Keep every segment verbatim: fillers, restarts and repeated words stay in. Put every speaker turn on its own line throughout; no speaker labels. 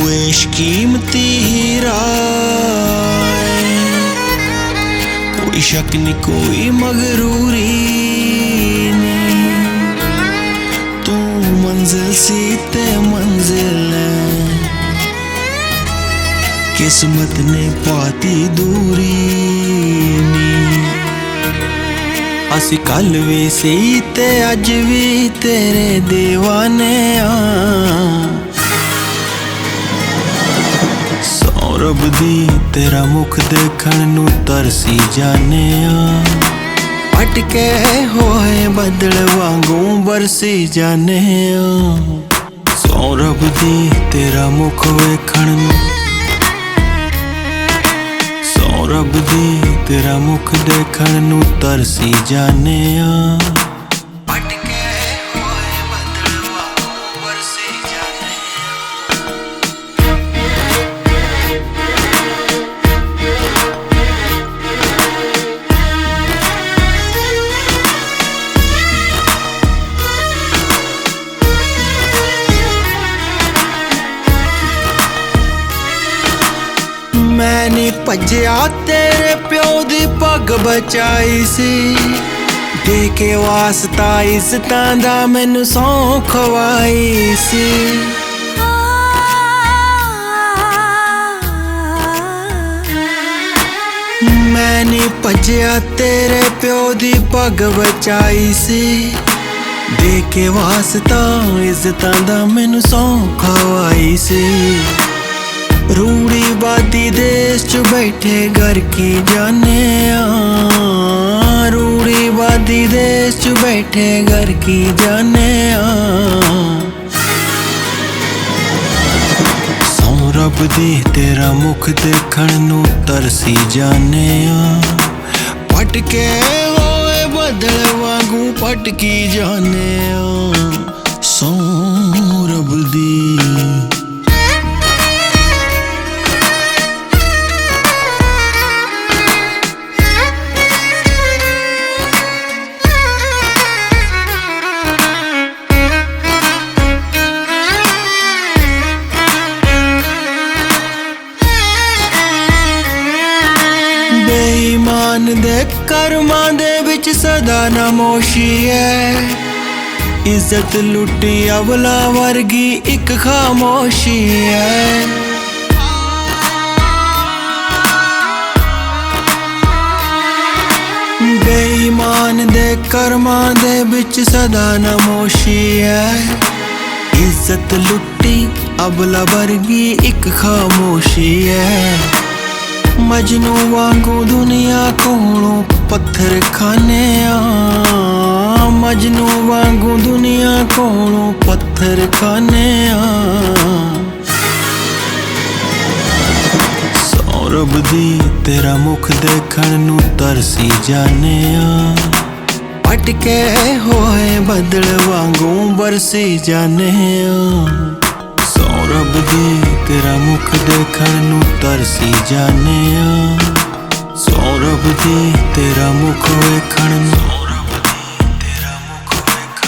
एश कीमती हीरा कोई शक नहीं कोई मगरूरी नहीं। तू मंजिल सी ते मंजिल है, किस्मत ने पाती दूरी नी। असी कल भी सी ते अज भी तेरे दीवाने आ। रब दी तेरा मुख देखण नू तरसी जाने आ। अटके होए बदल वांगू बरसी जाने आ। सौ रब दी तेरा मुख वेखण नू, सौ रब दी तेरा मुख देखण नू तरसी जाने आ। मैं नी भज्या तेरे प्यो दी पग बचाई सी, दे के वास्ता इज्जतां दा मैनू सौं खवाई सी। मैं नी भज्या तेरे प्यो दी पग बचाई सी, दे के वास्ता इज्जतां दा मैनू सौं खवाई सी। रूढ़ीवादी देश च बैठे घर की जाने आ। रूढ़ीवादी देश च बैठे घर की जाने आ। सौ रब दी तेरा मुख देखण नू तरसी जाने आ। पटके होए बदल वांगू पटकी जाने आ। सौ रब दी बेईमान दे कर्मां दे विच सदा नमोशी है। इज्जत लुटी अवला वर्गी इक खामोशी है। बेईमान दे कर्मां दे विच सदा नमोशी है। इज्जत लुटी अवला वर्गी इक खामोशी है। मजनू वांगू दुनिया कोलों पत्थर खाने आ। मजनू वांगू दुनिया कोलों पत्थर खाने आ। सौ रब दी तेरा मुख देखण नू तरसी जाने आ। अटके होए बदल वांगू बरसी जाने आ। सौ रब दी तेरा मुख देखण नू तरसी जाने आ। सौ रब दी तेरा मुख वेखण नू, सौ रब दी तेरा मुख वेखण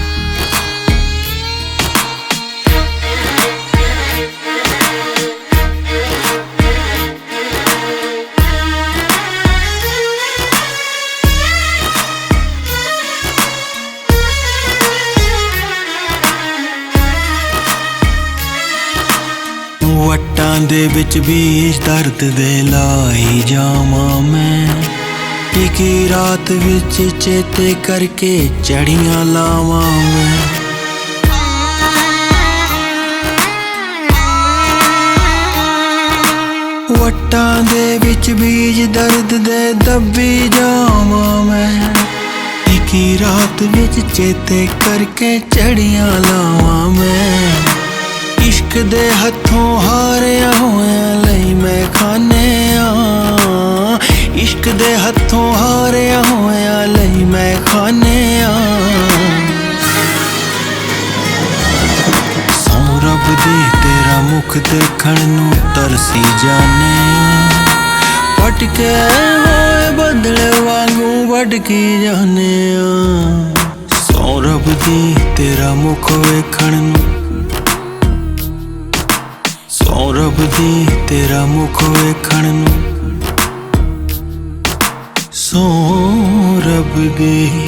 वट्टां दे विच बीज दर्द दे लाई जावां मैं। टिकी रात विच चेते करके चढ़ियां लावां मैं। वट्टां दे विच बीज दर्द दे दब्बी जावां मैं। टिकी रात विच चेते करके चढ़ियां लावां मैं। इश्क दे हथों हारिया होया लई मैं खाने आ। इश्क दे हथों हारिया होया लई मैं खाने आ। सौ रब दी तेरा मुख देखण नू तरसी जाने आ। पटके होए बदल वांगू वटकी जाने आ। सौ रब दी तेरा मुख वेखण नू दी तेरा मुख वेखण नूं सौ रब दी।